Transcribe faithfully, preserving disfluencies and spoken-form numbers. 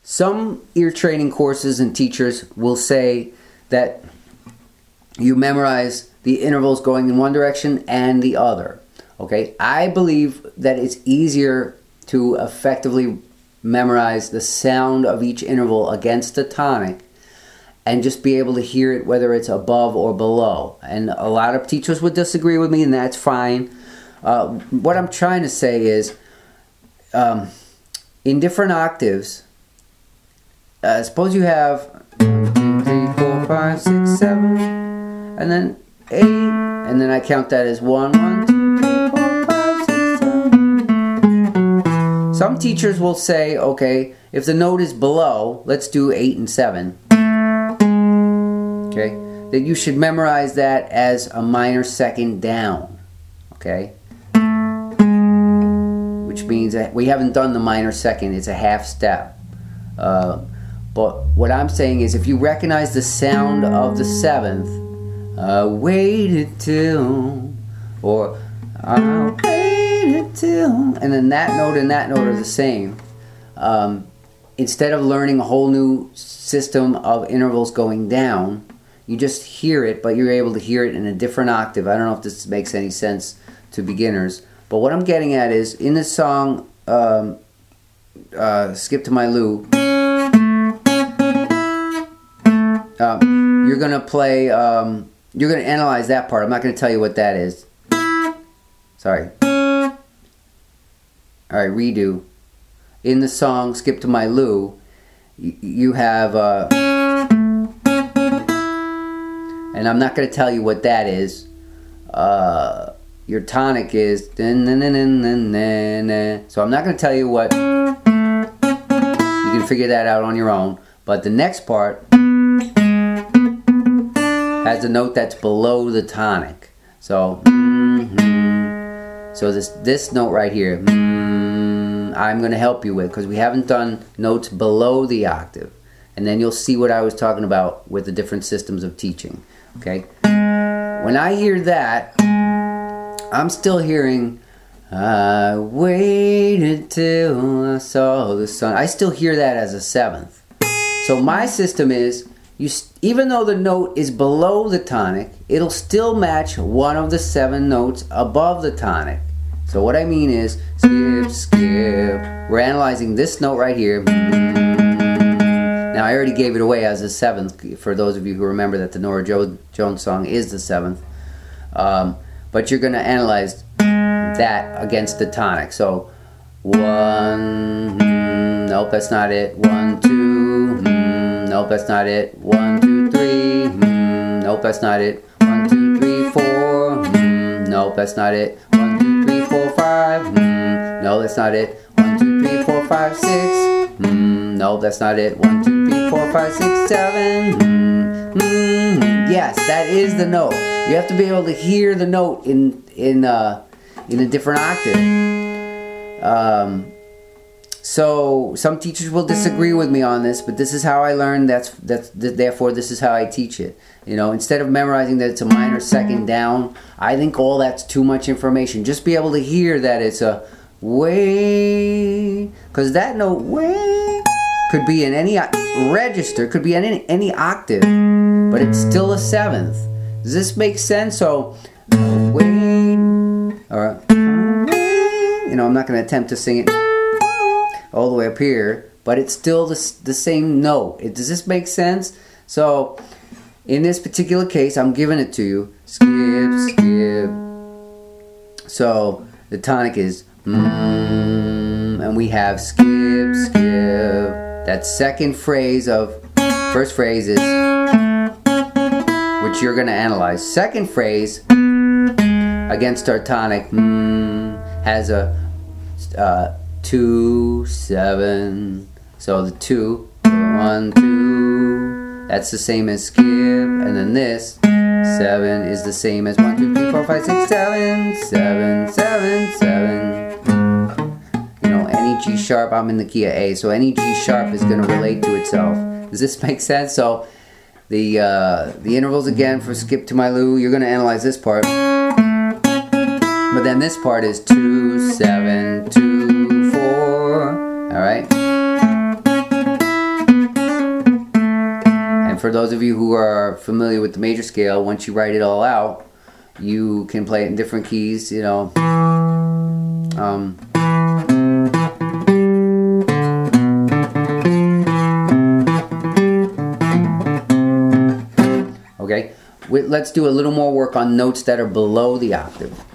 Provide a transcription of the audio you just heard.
some ear training courses and teachers will say that you memorize the intervals going in one direction and the other. Okay, I believe that it's easier to effectively memorize the sound of each interval against the tonic and just be able to hear it whether it's above or below. And a lot of teachers would disagree with me, and that's fine. Uh, what I'm trying to say is, um, in different octaves, uh, suppose you have one, two, three, four, five, six, seven, and then eight, and then I count that as one, one, two, three, four, five, six, seven. Some teachers will say, okay, if the note is below, let's do eight and seven. Okay, that you should memorize that as a minor second down. Okay, which means that we haven't done the minor second; it's a half step. Uh, but what I'm saying is, if you recognize the sound of the seventh, I waited till, or I waited till, and then that note and that note are the same. Um, instead of learning a whole new system of intervals going down, you just hear it, but you're able to hear it in a different octave. I don't know if this makes any sense to beginners, but what I'm getting at is, in this song, um, uh, Skip to My Lou, uh, you're going to play, um, you're going to analyze that part. I'm not going to tell you what that is. Sorry. Alright, redo. In the song Skip to My Lou, you, you have... Uh, and I'm not going to tell you what that is. Uh, your tonic is... So I'm not going to tell you what... You can figure that out on your own. But the next part has a note that's below the tonic. So... So this, this note right here, I'm going to help you with, because we haven't done notes below the octave. And then you'll see what I was talking about with the different systems of teaching. Okay, when I hear that, I'm still hearing, I waited till I saw the sun. I still hear that as a seventh. So my system is, you even though the note is below the tonic, it'll still match one of the seven notes above the tonic. So what I mean is, skip, skip. We're analyzing this note right here. Now, I already gave it away as a seventh, for those of you who remember that the Norah jo Jones song is the seventh. Um, but you're going to analyze that against the tonic. So, one, mm, nope, that's not it. One, two, mm, nope, that's not it. One, two, three, mm, nope, that's not it. One, two, three, four, mm, nope, that's not it. One, two, three, four, five, mm, no, that's not it. One, two, three, four, five, six, mm, no, that's not it. One, two, three, four, five, six, seven. Mm, mm, yes, that is the note. You have to be able to hear the note in in uh, in a different octave. Um, so some teachers will disagree with me on this, but this is how I learned. That's that's therefore this is how I teach it. You know, instead of memorizing that it's a minor second down, I think all that's too much information. Just be able to hear that it's a way, because that note way could be in any register, could be in any, any octave, but it's still a seventh. Does this make sense? So, wait, or, you know, I'm not going to attempt to sing it all the way up here, but it's still the, the same note. It, does this make sense? So, in this particular case, I'm giving it to you. Skip, skip. So, the tonic is, mm, and we have skip, skip. That second phrase of, first phrase is, which you're going to analyze. Second phrase, against our tonic, mm, has a uh, two, seven. So the two, one, two, that's the same as skip. And then this, seven, is the same as one, two, three, four, five, six, seven, seven, seven, seven. You know, any G sharp, I'm in the key of A, so any G sharp is going to relate to itself. Does this make sense? So the uh, the intervals again for Skip to My Lou, you're going to analyze this part. But then this part is two, seven, two, four. Alright? those of you who are familiar with the major scale, once you write it all out, you can play it in different keys, you know. Um, okay, let's do a little more work on notes that are below the octave.